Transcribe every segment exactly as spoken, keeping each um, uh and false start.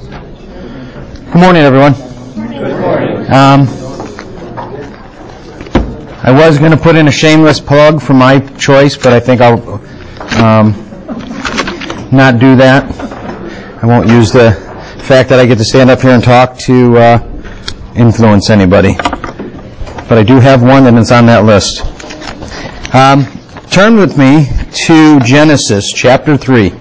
Good morning, everyone. Good morning. Um, I was going to put in a shameless plug for my choice, but I think I'll um, not do that. I won't use the fact that I get to stand up here and talk to uh, influence anybody. But I do have one, and it's on that list. Um, turn with me to Genesis chapter three.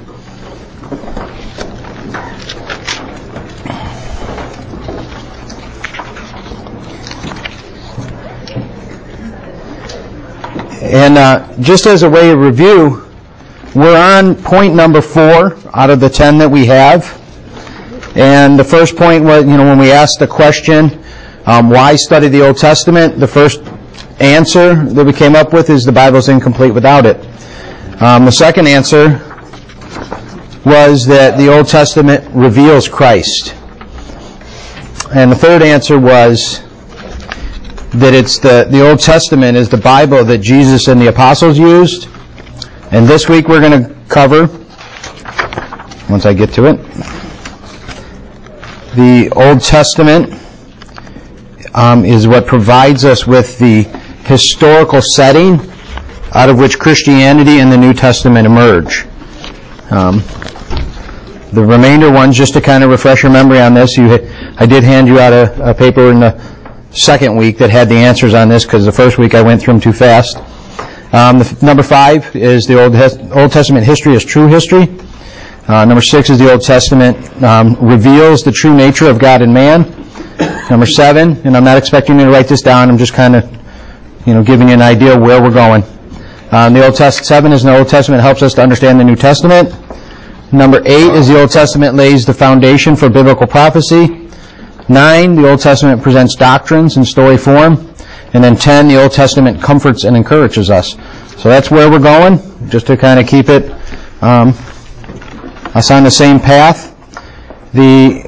And uh, just as a way of review, we're on point number four out of the ten that we have. And the first point was, you know, when we asked the question, um, why study the Old Testament, the first answer that we came up with is the Bible's incomplete without it. Um, the second answer was that the Old Testament reveals Christ. And the third answer was that it's the, the Old Testament is the Bible that Jesus and the apostles used. And this week we're going to cover, once I get to it, the Old Testament um, is what provides us with the historical setting out of which Christianity and the New Testament emerge. Um, the remainder ones, just to kind of refresh your memory on this, you, I did hand you out a, a paper in the second week that had the answers on this, because the first week I went through them too fast. Um, the, number five is the Old, Old Testament history is true history. Uh, number six is the Old Testament um, reveals the true nature of God and man. Number seven, and I'm not expecting you to write this down, I'm just kind of, you know, giving you an idea of where we're going. Um, the Old Testament, seven is the Old Testament helps us to understand the New Testament. Number eight is the Old Testament lays the foundation for biblical prophecy. Nine, the Old Testament presents doctrines in story form. And then ten, the Old Testament comforts and encourages us. So that's where we're going, just to kind of keep it um, us on the same path. The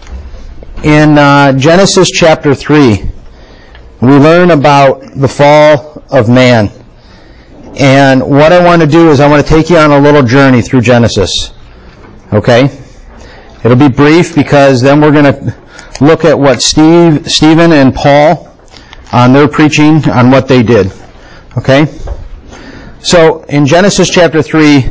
in uh, Genesis chapter three, we learn about the fall of man. And what I want to do is I want to take you on a little journey through Genesis. Okay? It'll be brief because then we're going to look at what Steve, Stephen and Paul on their preaching on what they did. Okay? So in Genesis chapter three,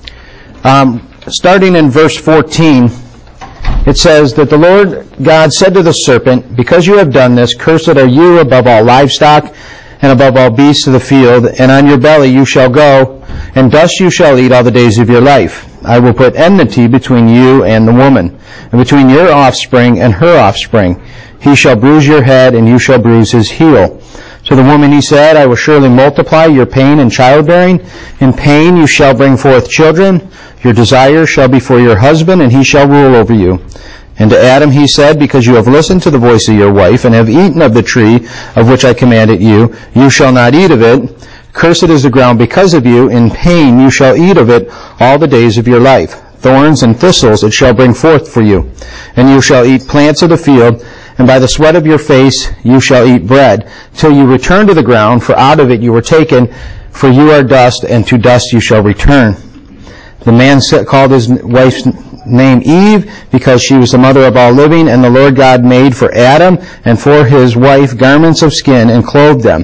um, starting in verse fourteen, it says that the Lord God said to the serpent, "Because you have done this, cursed are you above all livestock and above all beasts of the field, and on your belly you shall go, and dust you shall eat all the days of your life. I will put enmity between you and the woman, and between your offspring and her offspring. He shall bruise your head, and you shall bruise his heel." To the woman he said, "I will surely multiply your pain in childbearing. In pain you shall bring forth children. Your desire shall be for your husband, and he shall rule over you." And to Adam he said, "Because you have listened to the voice of your wife, and have eaten of the tree of which I commanded you, you shall not eat of it. Cursed is the ground because of you. In pain you shall eat of it all the days of your life. Thorns and thistles it shall bring forth for you. And you shall eat plants of the field, and by the sweat of your face you shall eat bread, till you return to the ground, for out of it you were taken, for you are dust, and to dust you shall return." The man called his wife's name Eve, because she was the mother of all living, and the Lord God made for Adam and for his wife garments of skin, and clothed them.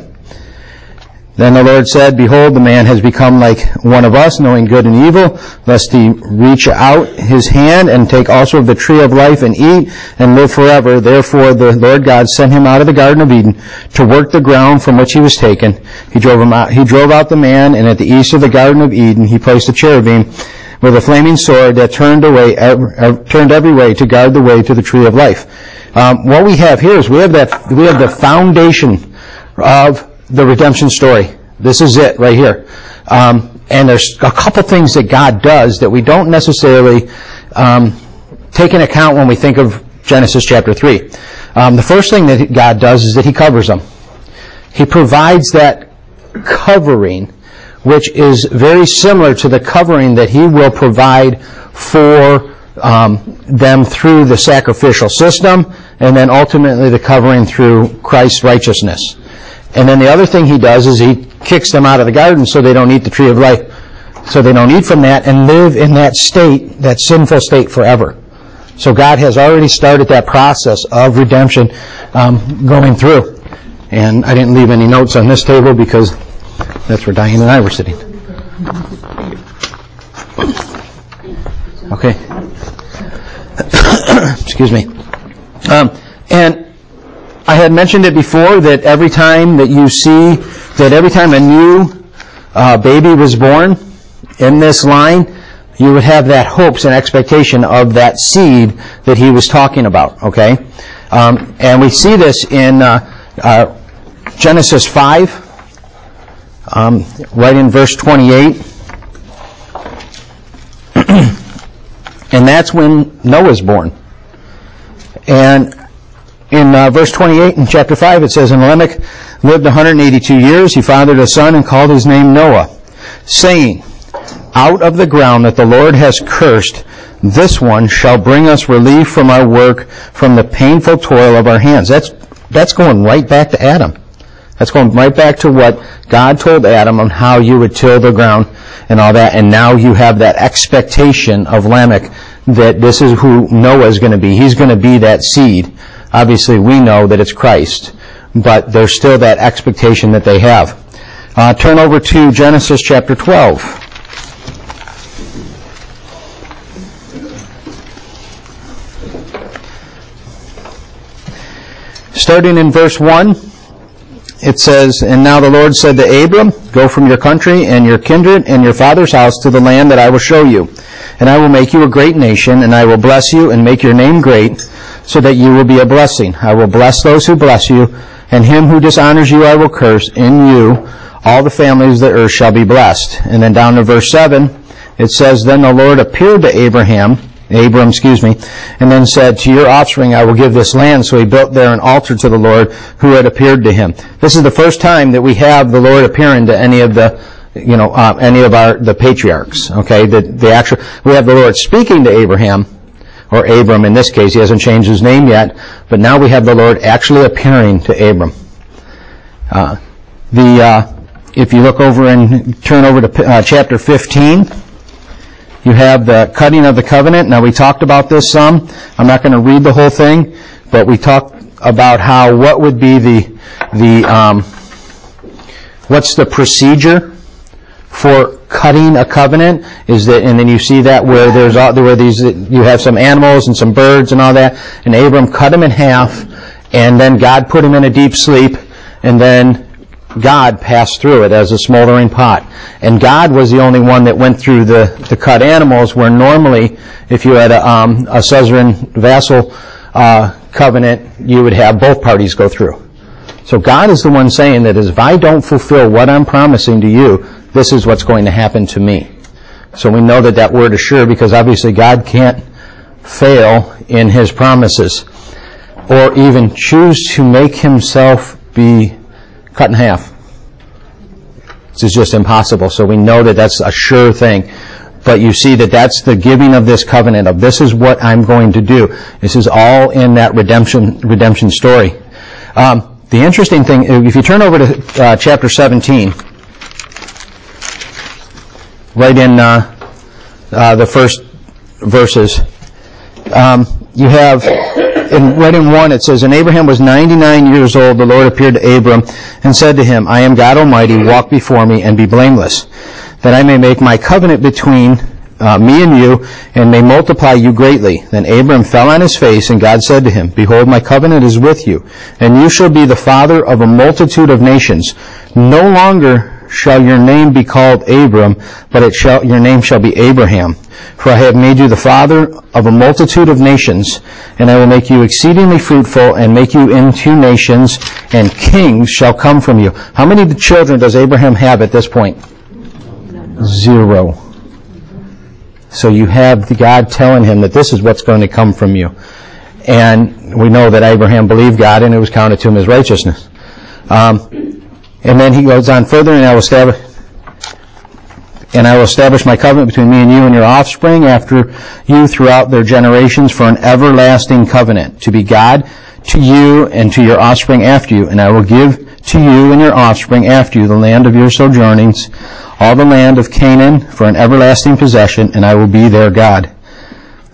Then the Lord said, "Behold, the man has become like one of us, knowing good and evil, lest he reach out his hand and take also of the tree of life and eat and live forever. Therefore the Lord God sent him out of the Garden of Eden to work the ground from which he was taken. He drove him out, he drove out the man, and at the east of the Garden of Eden he placed a cherubim with a flaming sword that turned away, turned every way to guard the way to the tree of life." Um, what we have here is we have that we have the foundation of the redemption story. This is it right here. Um, and there's a couple things that God does that we don't necessarily um, take into account when we think of Genesis chapter three. Um, the first thing that God does is that he covers them. He provides that covering, which is very similar to the covering that he will provide for um, them through the sacrificial system, and then ultimately the covering through Christ's righteousness. And then the other thing he does is he kicks them out of the garden so they don't eat the tree of life, so they don't eat from that and live in that state, that sinful state forever. So God has already started that process of redemption um, going through. And I didn't leave any notes on this table because that's where Diane and I were sitting. Okay. Excuse me. Um, and I had mentioned it before that every time that you see, that every time a new uh, baby was born in this line, you would have that hopes and expectation of that seed that he was talking about, okay? Um, and we see this in uh, uh, Genesis five, um, right in verse twenty-eight. And that's when Noah's born. And in uh, verse twenty-eight in chapter five, it says, And Lamech lived one hundred eighty-two years. He fathered a son and called his name Noah, saying, Out of the ground that the Lord has cursed, this one shall bring us relief from our work, from the painful toil of our hands. That's that's going right back to Adam. That's going right back to what God told Adam on how you would till the ground and all that. And now you have that expectation of Lamech that this is who Noah is going to be. He's going to be that seed. Obviously, we know that it's Christ, but there's still that expectation that they have. Uh, turn over to Genesis chapter twelve. Starting in verse one, it says, And now the Lord said to Abram, Go from your country and your kindred and your father's house to the land that I will show you. And I will make you a great nation, and I will bless you and make your name great, so that you will be a blessing. I will bless those who bless you, and him who dishonors you I will curse. In you all the families of the earth shall be blessed. And then down to verse seven, it says, Then the Lord appeared to Abraham, Abram, excuse me, and then said, To your offspring I will give this land. So he built there an altar to the Lord who had appeared to him. This is the first time that we have the Lord appearing to any of the, you know, uh, any of our, the patriarchs, okay? The, the actual, we have the Lord speaking to Abraham, or Abram in this case. He hasn't changed his name yet, but now we have the Lord actually appearing to Abram. Uh, the, uh, if you look over and turn over to uh, chapter fifteen, you have the cutting of the covenant. Now we talked about this some. I'm not going to read the whole thing, but we talked about how, what would be the, the, um, what's the procedure for cutting a covenant is that, and then you see that where there's all, where these, you have some animals and some birds and all that, and Abram cut them in half, and then God put him in a deep sleep, and then God passed through it as a smoldering pot. And God was the only one that went through the, the cut animals, where normally, if you had a, um, a suzerain vassal uh, covenant, you would have both parties go through. So God is the one saying that if I don't fulfill what I'm promising to you, this is what's going to happen to me. So we know that that word is sure, because obviously God can't fail in his promises or even choose to make himself be cut in half. This is just impossible. So we know that that's a sure thing. But you see that that's the giving of this covenant of this is what I'm going to do. This is all in that redemption redemption story. Um, the interesting thing, if you turn over to uh, chapter seventeen, right in uh, uh, the first verses, um, you have, in, right in one, it says, And Abraham was ninety-nine years old. The Lord appeared to Abram and said to him, I am God Almighty. Walk before me and be blameless, that I may make my covenant between uh, me and you, and may multiply you greatly. Then Abram fell on his face, and God said to him, Behold, my covenant is with you, and you shall be the father of a multitude of nations. No longer shall your name be called Abram, but it shall, your name shall be Abraham. For I have made you the father of a multitude of nations, and I will make you exceedingly fruitful, and make you into nations, and kings shall come from you. How many children does Abraham have at this point? Zero. So you have the God telling him that this is what's going to come from you. And we know that Abraham believed God, and it was counted to him as righteousness. Um, And then he goes on further, and I will establish, and I will establish my covenant between me and you and your offspring after you throughout their generations for an everlasting covenant, to be God to you and to your offspring after you. And I will give to you and your offspring after you the land of your sojournings, all the land of Canaan for an everlasting possession, and I will be their God.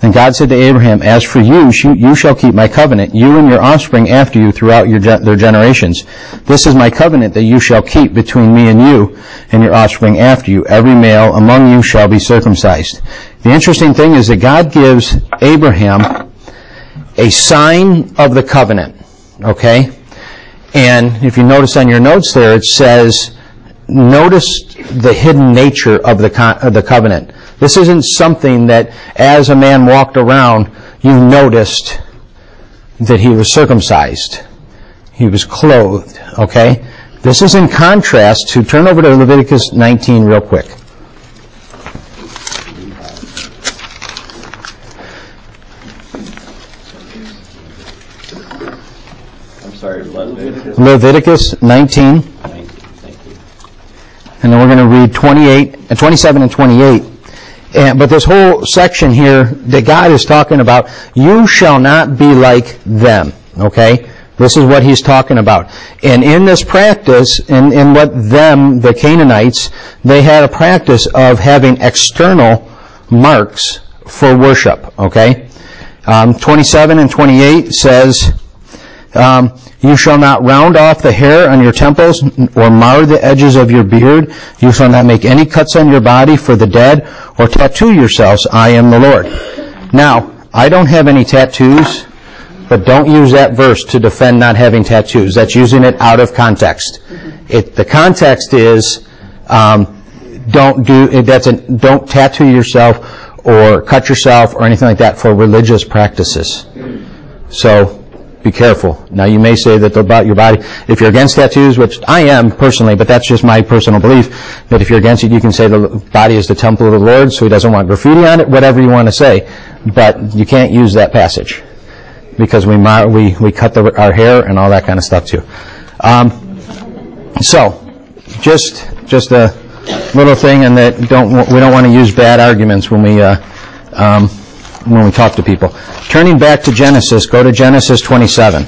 And God said to Abraham, as for you, you shall keep my covenant, you and your offspring after you throughout your their generations. This is my covenant that you shall keep between me and you and your offspring after you. Every male among you shall be circumcised. The interesting thing is that God gives Abraham a sign of the covenant. Okay? And if you notice on your notes there, it says, notice the hidden nature of the, co- of the covenant. This isn't something that as a man walked around, you noticed that he was circumcised. He was clothed, okay? This is in contrast to, turn over to Leviticus nineteen real quick. I'm sorry, Leviticus? Leviticus nineteen. And then we're going to read twenty-eight, uh, twenty-seven and twenty-eight. And, but this whole section here that God is talking about, you shall not be like them. Okay? This is what he's talking about. And in this practice, in, in what them, the Canaanites, they had a practice of having external marks for worship. Okay? Um, twenty-seven and twenty-eight says, um, you shall not round off the hair on your temples or mar the edges of your beard. You shall not make any cuts on your body for the dead or tattoo yourselves. I am the Lord. Now, I don't have any tattoos, but don't use that verse to defend not having tattoos. That's using it out of context. It, the context is um, don't do that's a, don't tattoo yourself or cut yourself or anything like that for religious practices. So be careful. Now, you may say that about your body, if you're against tattoos, which I am personally, but that's just my personal belief, that if you're against it, you can say the body is the temple of the Lord, so he doesn't want graffiti on it, whatever you want to say. But you can't use that passage because we we we cut the, our hair and all that kind of stuff too. Um, so, just just a little thing, and that don't we don't want to use bad arguments when we uh, um, when we talk to people. Turning back to Genesis, go to Genesis twenty-seven.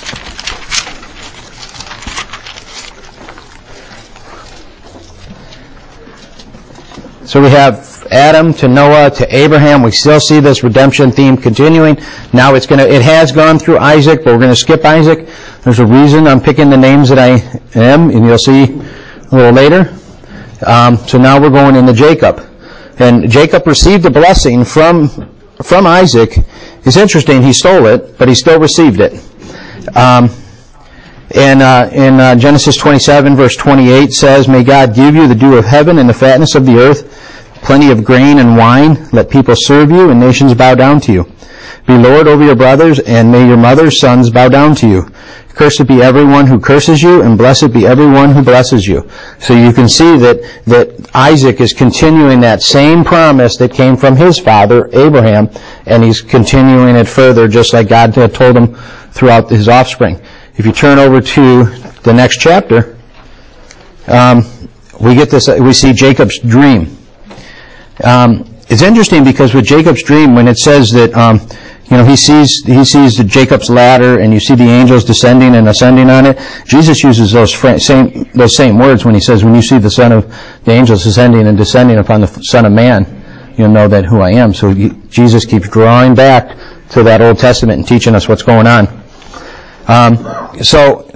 So we have Adam to Noah to Abraham. We still see this redemption theme continuing. Now it's going to, it has gone through Isaac, but we're going to skip Isaac. There's a reason I'm picking the names that I am, and you'll see a little later. Um, so now we're going into Jacob. And Jacob received a blessing from from Isaac. It's interesting, he stole it, but he still received it. Um, and uh, in uh, Genesis twenty-seven, verse twenty-eight says, may God give you the dew of heaven and the fatness of the earth, plenty of grain and wine. Let people serve you and nations bow down to you. Be Lord over your brothers, and may your mother's sons bow down to you. Cursed be everyone who curses you, and blessed be everyone who blesses you. So you can see that, that Isaac is continuing that same promise that came from his father, Abraham, and he's continuing it further, just like God had told him throughout his offspring. If you turn over to the next chapter, um, we get this. We see Jacob's dream. Um, it's interesting because with Jacob's dream, when it says that, um, you know, he sees he sees the Jacob's ladder, and you see the angels descending and ascending on it. Jesus uses those fr- same those same words when he says, "When you see the Son of the angels ascending and descending upon the Son of Man, you'll know that who I am." So he, Jesus keeps drawing back to that Old Testament and teaching us what's going on. Um, so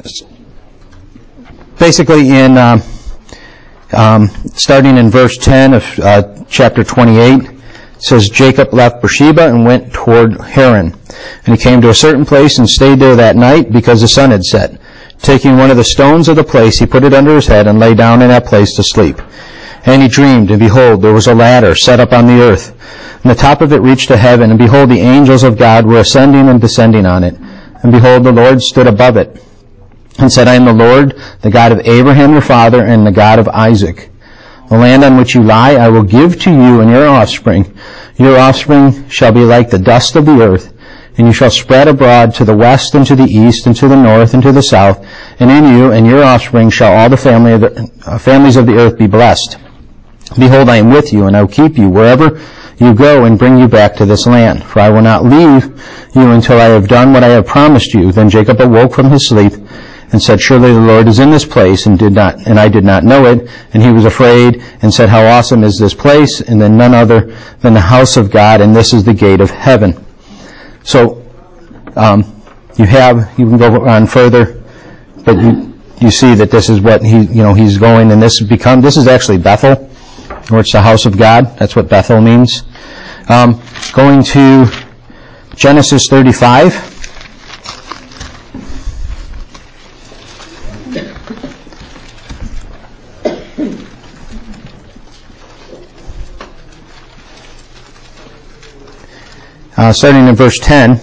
basically, in um, um, starting in verse ten of uh, chapter twenty-eight. It says, Jacob left Beersheba and went toward Haran. And he came to a certain place and stayed there that night because the sun had set. Taking one of the stones of the place, he put it under his head and lay down in that place to sleep. And he dreamed, and behold, there was a ladder set up on the earth. And the top of it reached to heaven, and behold, the angels of God were ascending and descending on it. And behold, the Lord stood above it and said, I am the Lord, the God of Abraham your father, and the God of Isaac. The land on which you lie I will give to you and your offspring. Your offspring shall be like the dust of the earth, and you shall spread abroad to the west and to the east and to the north and to the south. And in you and your offspring shall all the family of the, uh, families of the earth be blessed. Behold, I am with you, and I will keep you wherever you go and bring you back to this land. For I will not leave you until I have done what I have promised you. Then Jacob awoke from his sleep and said, surely the Lord is in this place, and did not, and I did not know it. And he was afraid and said, how awesome is this place, and then none other than the house of God, and this is the gate of heaven. So, um, you have, you can go on further, but you, you see that this is what he, you know, he's going, and this has become, this is actually Bethel, or it's the house of God. That's what Bethel means. Um, going to Genesis thirty-five. Uh, starting in verse ten,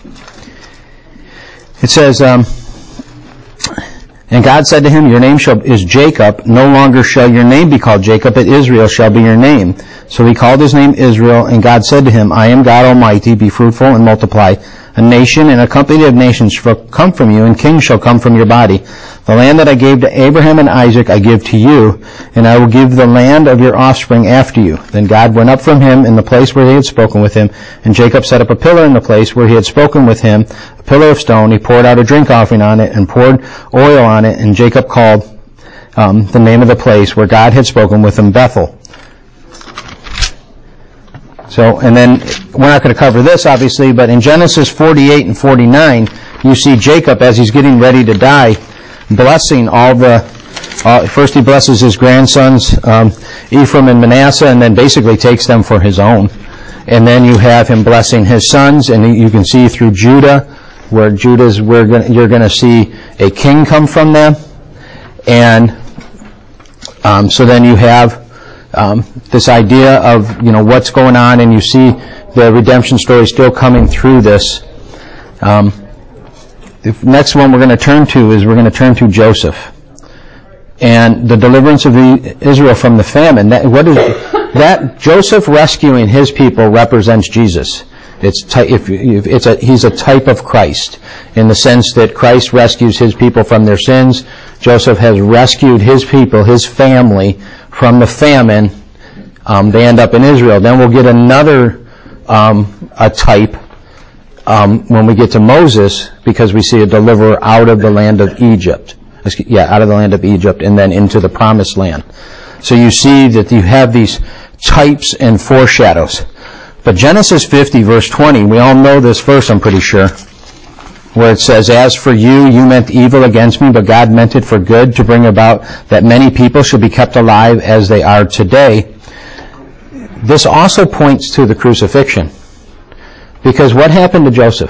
it says, um, and God said to him, your name shall, is Jacob. No longer shall your name be called Jacob, but Israel shall be your name. So he called his name Israel, and God said to him, I am God Almighty, be fruitful and multiply. A nation and a company of nations shall come from you, and kings shall come from your body. The land that I gave to Abraham and Isaac I give to you, and I will give the land of your offspring after you. Then God went up from him in the place where he had spoken with him, and Jacob set up a pillar in the place where he had spoken with him, a pillar of stone. He poured out a drink offering on it and poured oil on it, and Jacob called um, the name of the place where God had spoken with him Bethel. So, and then, we're not going to cover this, obviously, but in Genesis forty-eight and forty-nine, you see Jacob, as he's getting ready to die, blessing all the, uh, first he blesses his grandsons, um, Ephraim and Manasseh, and then basically takes them for his own. And then you have him blessing his sons, and you can see through Judah, where Judah's, we're gonna, you're going to see a king come from them. And, um, so then you have, Um, this idea of, you know, what's going on, and you see the redemption story still coming through this. Um, the next one we're going to turn to is we're going to turn to Joseph and the deliverance of the, Israel from the famine. That, what is that? Joseph rescuing his people represents Jesus. It's ty- if, if it's a, he's a type of Christ in the sense that Christ rescues his people from their sins. Joseph has rescued his people, his family, from the famine. Um, they end up in Israel. Then we'll get another um, a type um, when we get to Moses, because we see a deliverer out of the land of Egypt. Yeah, out of the land of Egypt, and then into the promised land. So you see that you have these types and foreshadows. But Genesis fifty, verse twenty, we all know this verse, I'm pretty sure, where it says, as for you, you meant evil against me, but God meant it for good, to bring about that many people should be kept alive as they are today. This also points to the crucifixion. Because what happened to Joseph?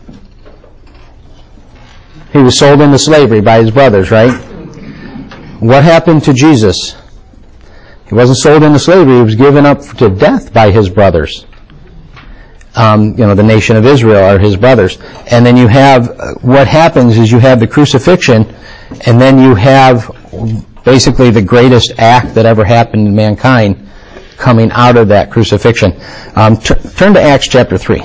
He was sold into slavery by his brothers, right? What happened to Jesus? He wasn't sold into slavery. He was given up to death by his brothers. Um, you know, the nation of Israel are his brothers. And then you have, uh, what happens is you have the crucifixion, and then you have basically the greatest act that ever happened to mankind coming out of that crucifixion. Um, t- turn to Acts chapter three.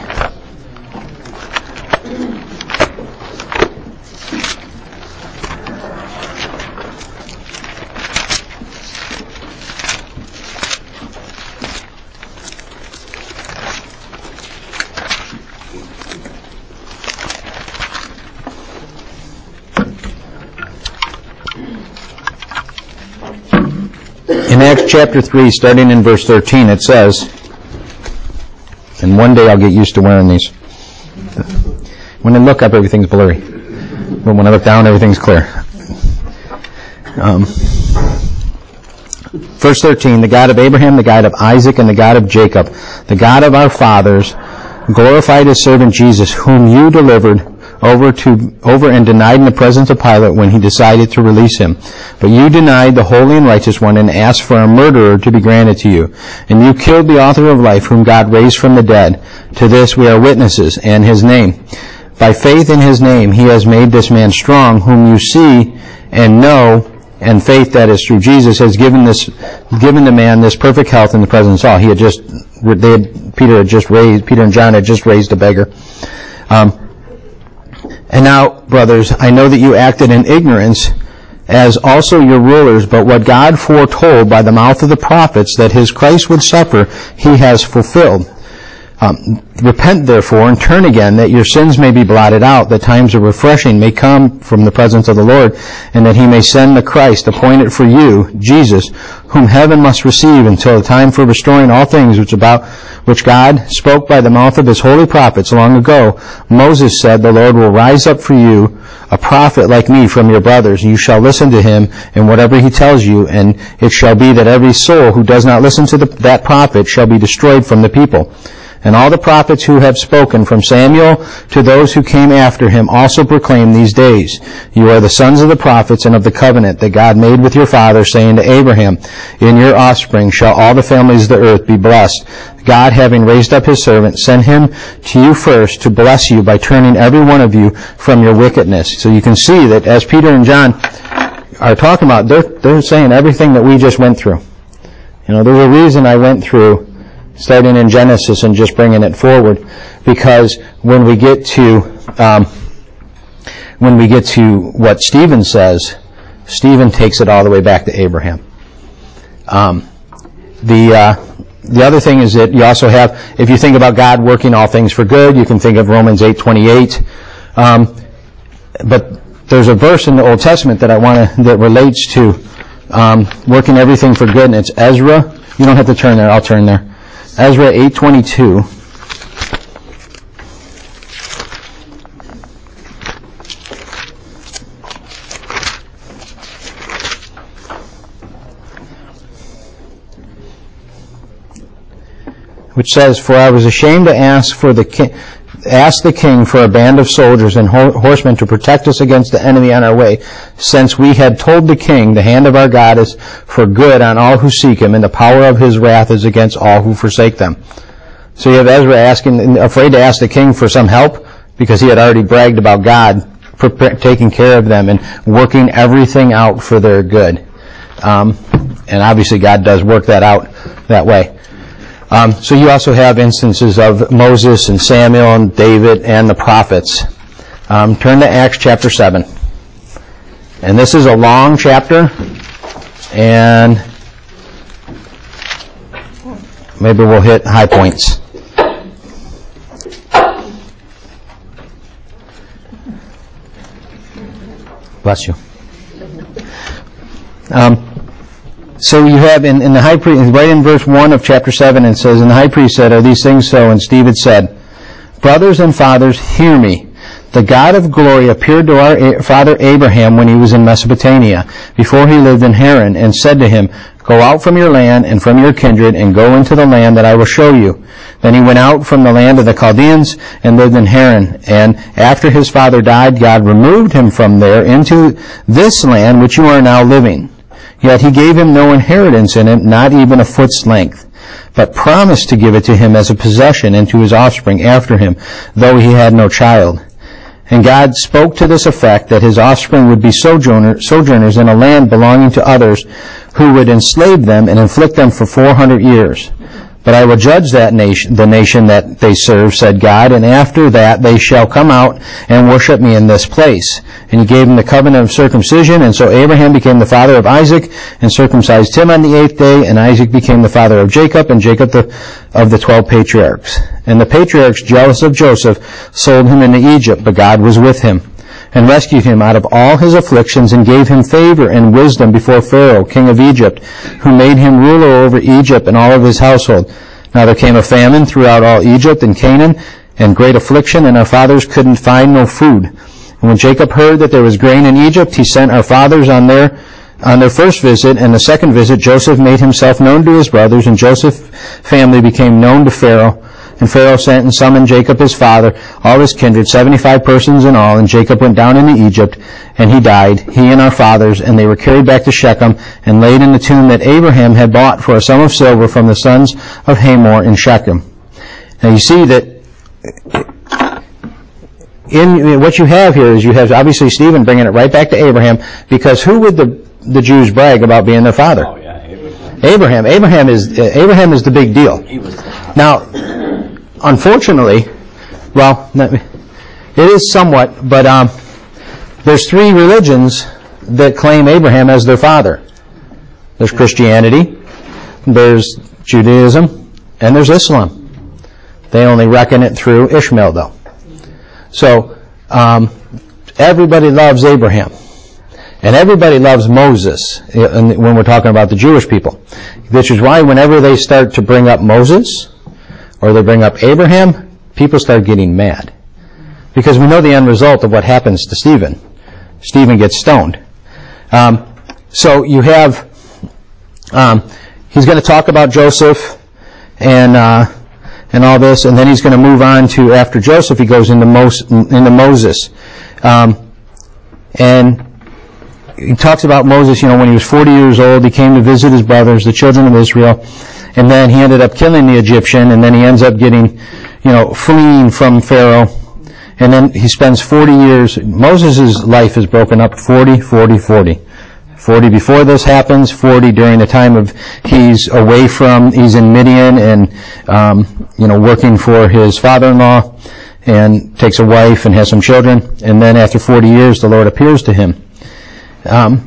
In Acts chapter three, starting in verse thirteen, it says, and one day I'll get used to wearing these. When I look up, everything's blurry. But when I look down, everything's clear. Um, verse thirteen, the God of Abraham, the God of Isaac, and the God of Jacob, the God of our fathers, glorified his servant Jesus, whom you delivered over to over and denied in the presence of Pilate when he decided to release him. But you denied the holy and righteous one and asked for a murderer to be granted to you. And you killed the author of life, whom God raised from the dead. To this we are witnesses, and his name. By faith in his name he has made this man strong, whom you see and know, and faith that is through Jesus has given this given the man this perfect health in the presence of all. He had just they had, Peter had just raised Peter and John had just raised a beggar. Um, And now, brothers, I know that you acted in ignorance, as also your rulers, but what God foretold by the mouth of the prophets that his Christ would suffer, he has fulfilled. Um, repent, therefore, and turn again, that your sins may be blotted out, that times of refreshing may come from the presence of the Lord, and that he may send the Christ appointed for you, Jesus, whom heaven must receive until the time for restoring all things which about which God spoke by the mouth of his holy prophets long ago. Moses said, the Lord will rise up for you a prophet like me from your brothers. You shall listen to him in whatever he tells you, and it shall be that every soul who does not listen to the, that prophet shall be destroyed from the people. And all the prophets who have spoken from Samuel to those who came after him also proclaim these days. You are the sons of the prophets and of the covenant that God made with your father, saying to Abraham, in your offspring shall all the families of the earth be blessed. God, having raised up his servant, sent him to you first to bless you by turning every one of you from your wickedness. So you can see that as Peter and John are talking about, they're, they're saying everything that we just went through. You know, there's a reason I went through starting in Genesis and just bringing it forward, because when we get to um, when we get to what Stephen says, Stephen takes it all the way back to Abraham. Um, the uh, the other thing is that you also have, if you think about God working all things for good, you can think of Romans eight twenty-eight. Um, but there's a verse in the Old Testament that I want to that relates to um, working everything for good, and it's Ezra. You don't have to turn there; I'll turn there. Ezra eight twenty-two. Which says, for I was ashamed to ask for the king, ask the king for a band of soldiers and ho- horsemen to protect us against the enemy on our way, since we had told the king, the hand of our God is for good on all who seek him, and the power of his wrath is against all who forsake them. So you have Ezra asking, afraid to ask the king for some help, because he had already bragged about God prepare, taking care of them and working everything out for their good. Um, and obviously God does work that out that way. Um, so you also have instances of Moses and Samuel and David and the prophets. Um, turn to Acts chapter seven. And this is a long chapter, and maybe we'll hit high points. Bless you. Um, so you have in, in the high priest, right in verse one of chapter seven, it says, and the high priest said, are these things so? And Stephen said, brothers and fathers, hear me. The God of glory appeared to our father Abraham when he was in Mesopotamia, before he lived in Haran, and said to him, go out from your land and from your kindred, and go into the land that I will show you. Then he went out from the land of the Chaldeans and lived in Haran. And after his father died, God removed him from there into this land which you are now living. Yet he gave him no inheritance in it, not even a foot's length, but promised to give it to him as a possession and to his offspring after him, though he had no child. And God spoke to this effect, that his offspring would be sojourner, sojourners in a land belonging to others, who would enslave them and inflict them for four hundred years. But I will judge that nation, the nation that they serve, said God, and after that they shall come out and worship me in this place. And he gave him the covenant of circumcision, and so Abraham became the father of Isaac, and circumcised him on the eighth day, and Isaac became the father of Jacob, and Jacob the, of the twelve patriarchs. And the patriarchs, jealous of Joseph, sold him into Egypt, but God was with him, and rescued him out of all his afflictions, and gave him favor and wisdom before Pharaoh, king of Egypt, who made him ruler over Egypt and all of his household. Now there came a famine throughout all Egypt and Canaan, and great affliction, and our fathers couldn't find no food. And when Jacob heard that there was grain in Egypt, he sent our fathers on their on their first visit, and the second visit Joseph made himself known to his brothers, and Joseph's family became known to Pharaoh. And Pharaoh sent and summoned Jacob his father, all his kindred, seventy-five persons in all, and Jacob went down into Egypt, and he died, he and our fathers, and they were carried back to Shechem, and laid in the tomb that Abraham had bought for a sum of silver from the sons of Hamor in Shechem. Now you see that in what you have here is you have obviously Stephen bringing it right back to Abraham, because who would the, the Jews brag about being their father? Oh, yeah, Abraham. Abraham. Abraham is, uh, Abraham is the big deal. He was Now, unfortunately, well, it is somewhat, but um, there's three religions that claim Abraham as their father. There's Christianity, there's Judaism, and there's Islam. They only reckon it through Ishmael, though. So, um, everybody loves Abraham. And everybody loves Moses when we're talking about the Jewish people. Which is why whenever they start to bring up Moses, or they bring up Abraham, people start getting mad. Because we know the end result of what happens to Stephen. Stephen gets stoned. Um, so you have, um, he's going to talk about Joseph and uh, and all this, and then he's going to move on to, after Joseph, he goes into, Mos- into Moses. Um, and he talks about Moses, you know, when he was forty years old, he came to visit his brothers, the children of Israel, and then he ended up killing the Egyptian, and then he ends up getting, you know, fleeing from Pharaoh. And then he spends forty years, Moses' life is broken up forty, forty, forty. forty before this happens, forty during the time of he's away from, he's in Midian and, um, you know, working for his father-in-law and takes a wife and has some children. And then after forty years, the Lord appears to him. Um,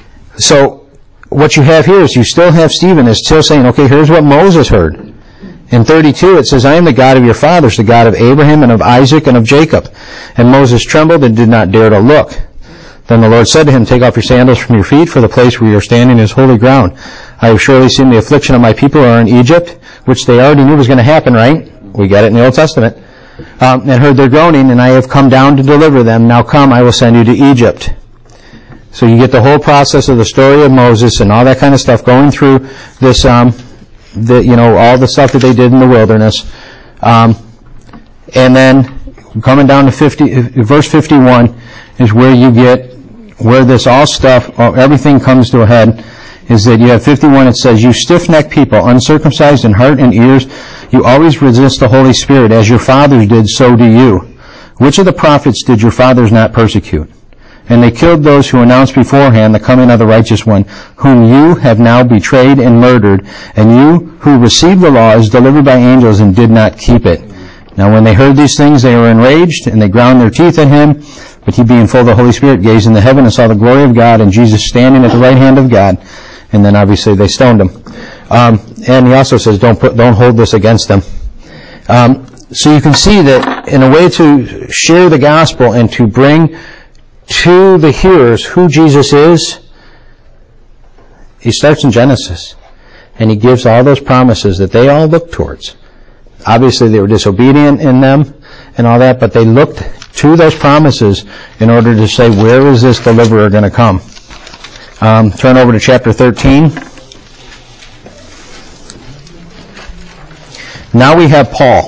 so what you have here is you still have Stephen is still saying, okay, here's what Moses heard. In thirty-two, it says, I am the God of your fathers, the God of Abraham and of Isaac and of Jacob. And Moses trembled and did not dare to look. Then the Lord said to him, take off your sandals from your feet, for the place where you are standing is holy ground. I have surely seen the affliction of my people who are in Egypt, which they already knew was going to happen, right? We get it in the Old Testament. Um, and heard their groaning, and I have come down to deliver them. Now come, I will send you to Egypt. So you get the whole process of the story of Moses and all that kind of stuff going through this, um, the, you know, all the stuff that they did in the wilderness. Um, and then coming down to fifty, verse fifty-one is where you get, where this all stuff, everything comes to a head, is that you have fifty-one, it says, you stiff-necked people, uncircumcised in heart and ears, you always resist the Holy Spirit, as your fathers did, so do you. Which of the prophets did your fathers not persecute? And they killed those who announced beforehand the coming of the righteous one, whom you have now betrayed and murdered, and you who received the law as delivered by angels and did not keep it. Now when they heard these things, they were enraged, and they ground their teeth at him. But he, being full of the Holy Spirit, gazed in the heaven and saw the glory of God, and Jesus standing at the right hand of God. And then obviously they stoned him. Um, and he also says, don't put, don't hold this against them. Um, so you can see that in a way to share the gospel and to bring to the hearers who Jesus is, he starts in Genesis. And he gives all those promises that they all look towards. Obviously they were disobedient in them and all that, but they looked to those promises in order to say, where is this deliverer going to come? Um, turn over to chapter thirteen. Now we have Paul.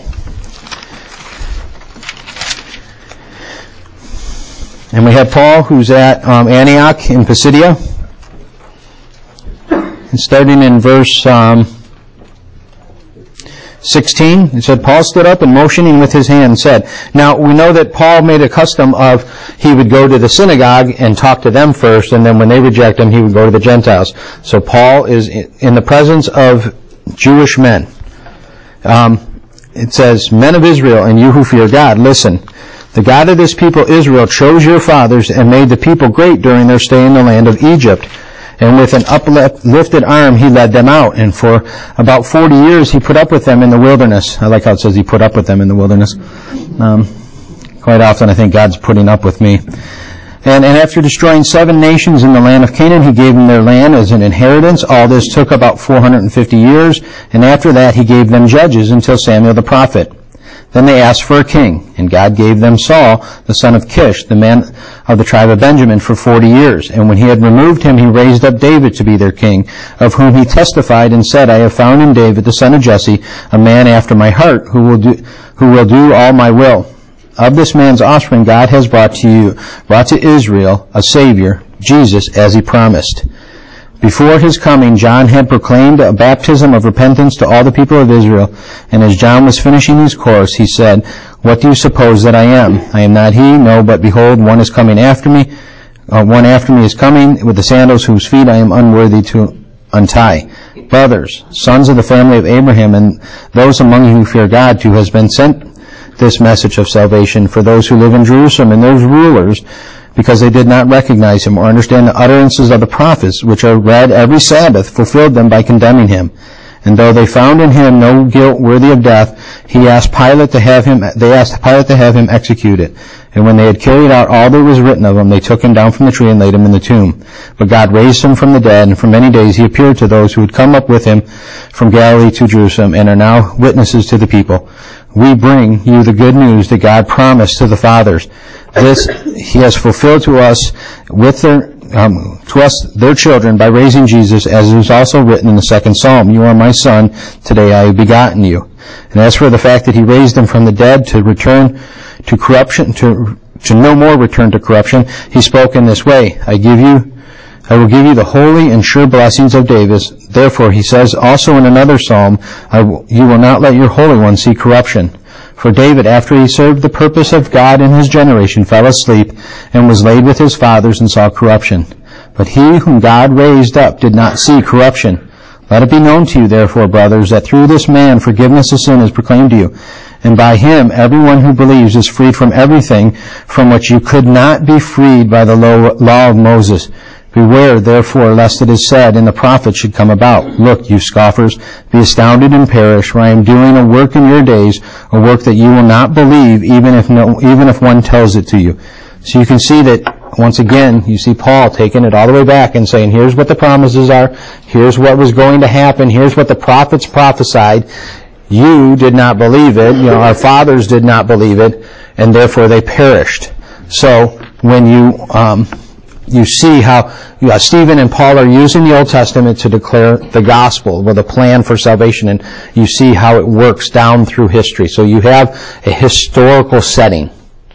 And we have Paul who's at um, Antioch in Pisidia. And starting in verse um, sixteen, it said, Paul stood up and motioning with his hand said. Now, we know that Paul made a custom of he would go to the synagogue and talk to them first, and then when they reject him, he would go to the Gentiles. So Paul is in the presence of Jewish men. Um, it says, men of Israel, and you who fear God, listen. The God of this people Israel chose your fathers and made the people great during their stay in the land of Egypt. And with an uplifted arm he led them out. And for about forty years he put up with them in the wilderness. I like how it says he put up with them in the wilderness. Um, quite often I think God's putting up with me. And, and after destroying seven nations in the land of Canaan, he gave them their land as an inheritance. All this took about four hundred fifty years. And after that he gave them judges until Samuel the prophet. Then they asked for a king, and God gave them Saul, the son of Kish, the man of the tribe of Benjamin, for forty years. And when he had removed him, he raised up David to be their king, of whom he testified and said, I have found in David, the son of Jesse, a man after my heart, who will do, who will do all my will. Of this man's offspring God has brought to you, brought to Israel, a Savior, Jesus, as he promised. Before his coming, John had proclaimed a baptism of repentance to all the people of Israel. And as John was finishing his course, he said, what do you suppose that I am? I am not he, no, but behold, one is coming after me. Uh, one after me is coming with the sandals whose feet I am unworthy to untie. Brothers, sons of the family of Abraham, and those among you who fear God, who has been sent this message of salvation for those who live in Jerusalem and those rulers, because they did not recognize him or understand the utterances of the prophets, which are read every Sabbath, fulfilled them by condemning him. And though they found in him no guilt worthy of death, he asked Pilate to have him, they asked Pilate to have him executed. And when they had carried out all that was written of him, they took him down from the tree and laid him in the tomb. But God raised him from the dead, and for many days he appeared to those who had come up with him from Galilee to Jerusalem, and are now witnesses to the people. We bring you the good news that God promised to the fathers. This he has fulfilled to us with their Um, to us, their children, by raising Jesus, as is also written in the second Psalm, "You are my son, today I have begotten you." And as for the fact that he raised him from the dead to return to corruption, to to no more return to corruption, he spoke in this way, I give you, I will give you the holy and sure blessings of David. Therefore, he says also in another Psalm, I will, you will not let your Holy One see corruption. For David, after he served the purpose of God in his generation, fell asleep and was laid with his fathers and saw corruption. But he whom God raised up did not see corruption. Let it be known to you, therefore, brothers, that through this man forgiveness of sin is proclaimed to you. And by him everyone who believes is freed from everything from which you could not be freed by the law of Moses. Beware, therefore, lest it is said, and the prophets should come about. Look, you scoffers, be astounded and perish, for I am doing a work in your days, a work that you will not believe, even if no, even if one tells it to you. So you can see that, once again, you see Paul taking it all the way back and saying, here's what the promises are, here's what was going to happen, here's what the prophets prophesied. You did not believe it, you know, our fathers did not believe it, and therefore they perished. So, when you, um, you see how you know, Stephen and Paul are using the Old Testament to declare the gospel with a plan for salvation, and you see how it works down through history. So you have a historical setting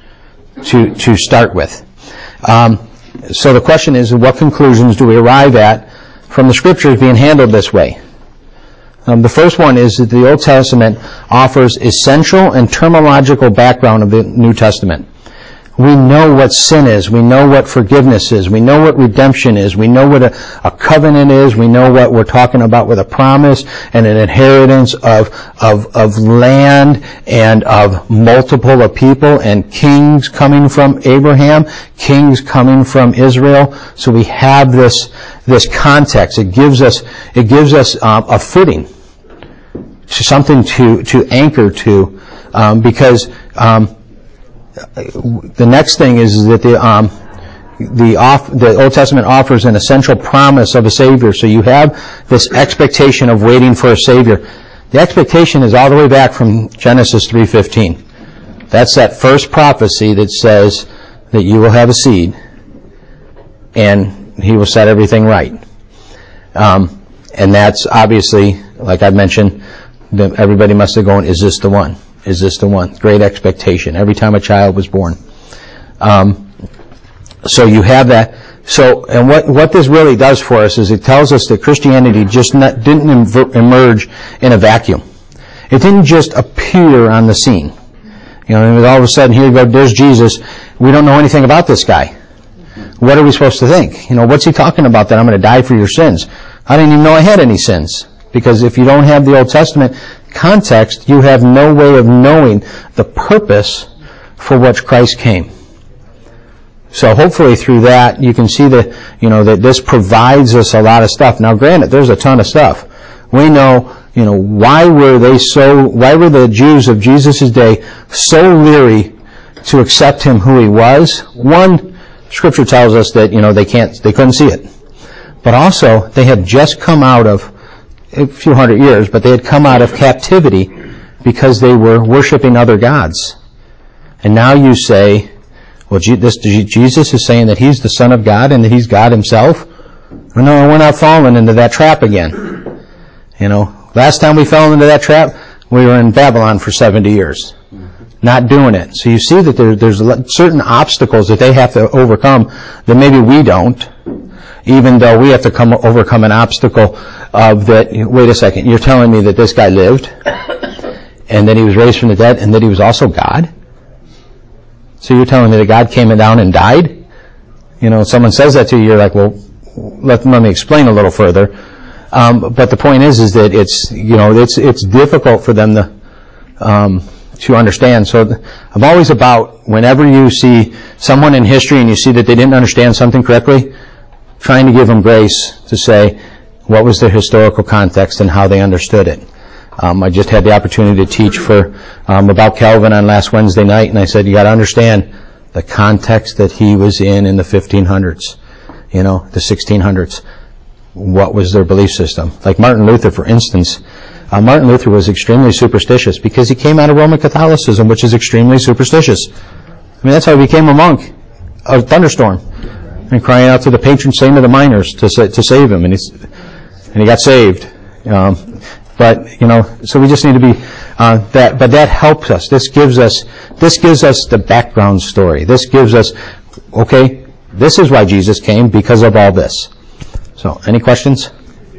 to to start with. Um, so the question is, what conclusions do we arrive at from the Scriptures being handled this way? Um, the first one is that the Old Testament offers essential and terminological background of the New Testament. We know what sin is. We know what forgiveness is. We know what redemption is. We know what a, a covenant is. We know what we're talking about with a promise and an inheritance of, of, of land and of multiple of people and kings coming from Abraham, kings coming from Israel. So we have this, this context. It gives us, it gives us um, a footing, something to, to anchor to, um, because, um, the next thing is that the um, the, off, the Old Testament offers an essential promise of a Savior. So you have this expectation of waiting for a Savior. The expectation is all the way back from Genesis three fifteen. That's that first prophecy that says that you will have a seed, and he will set everything right. Um, and that's obviously, like I mentioned, everybody must have gone, is this the one? Is this the one? Great expectation every time a child was born. Um, so you have that. So, and what, what this really does for us is it tells us that Christianity just not, didn't inver- emerge in a vacuum. It didn't just appear on the scene. You know, and all of a sudden, here you go, there's Jesus. We don't know anything about this guy. What are we supposed to think? You know, what's he talking about that I'm going to die for your sins? I didn't even know I had any sins. Because if you don't have the Old Testament context, you have no way of knowing the purpose for which Christ came. So hopefully through that, you can see that, you know, that this provides us a lot of stuff. Now granted, there's a ton of stuff. We know, you know, why were they so, why were the Jews of Jesus' day so leery to accept him who he was? One, Scripture tells us that, you know, they can't, they couldn't see it. But also, they had just come out of a few hundred years, but they had come out of captivity because they were worshiping other gods. And now you say, well, this, Jesus is saying that he's the Son of God and that he's God himself? Well, no, we're not falling into that trap again. You know, last time we fell into that trap, we were in Babylon for seventy years. Not doing it. So you see that there, there's certain obstacles that they have to overcome that maybe we don't. Even though we have to come overcome an obstacle of that, wait a second, you're telling me that this guy lived, and that he was raised from the dead, and that he was also God? So you're telling me that God came down and died? You know, someone says that to you, you're like, well, let, let me explain a little further. Um, but the point is, is that it's, you know, it's, it's difficult for them to, um, to understand. So I'm always about, whenever you see someone in history and you see that they didn't understand something correctly, trying to give them grace to say, what was the historical context and how they understood it. Um, I just had the opportunity to teach for um, about Calvin on last Wednesday night, and I said, you got to understand the context that he was in in the fifteen hundreds, you know, the sixteen hundreds. What was their belief system? Like Martin Luther, for instance. Uh, Martin Luther was extremely superstitious because he came out of Roman Catholicism, which is extremely superstitious. I mean, that's how he became a monk. A thunderstorm, and crying out to the patron saint of the miners to sa- to save him, and he's and he got saved. Um, But, you know, so we just need to be, uh, that, but that helps us. This gives us, this gives us the background story. This gives us, okay, this is why Jesus came, because of all this. So, any questions?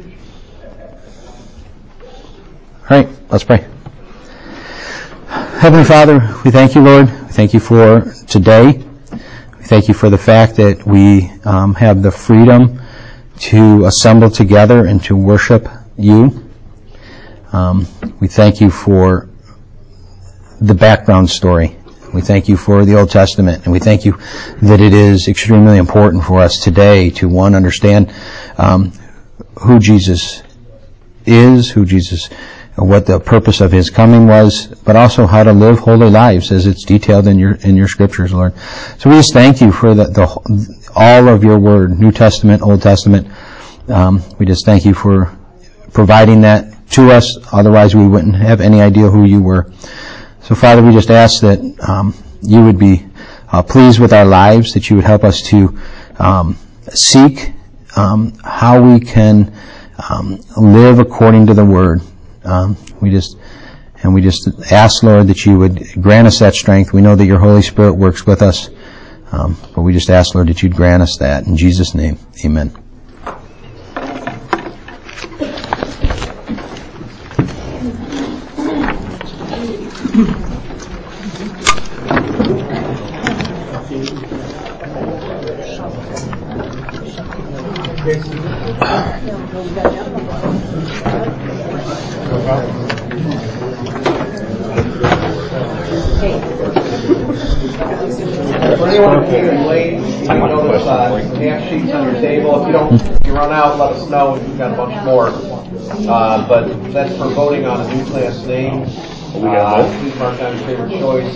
All right, let's pray. Heavenly Father, we thank you, Lord. We thank you for today. We thank you for the fact that we um, have the freedom to assemble together and to worship you. Um, we thank you for the background story. We thank you for the Old Testament, and we thank you that it is extremely important for us today to, one, understand um, who Jesus is, who Jesus, what the purpose of his coming was, but also how to live holy lives as it's detailed in your in your scriptures, Lord. So we just thank you for the, the all of your word, New Testament, Old Testament. Um, we just thank you for providing that to us. Otherwise, we wouldn't have any idea who you were. So, Father, we just ask that um, you would be uh, pleased with our lives, that you would help us to um, seek um, how we can um, live according to the Word. Um, we just and we just ask, Lord, that you would grant us that strength. We know that your Holy Spirit works with us, um, but we just ask, Lord, that you'd grant us that. In Jesus' name, amen. For anyone who came in late, you can notice uh, half sheets on your table. If you don't, if you run out, let us know. We've got a bunch more. Uh, but that's for voting on a new class name. Uh, please mark down your favorite choice.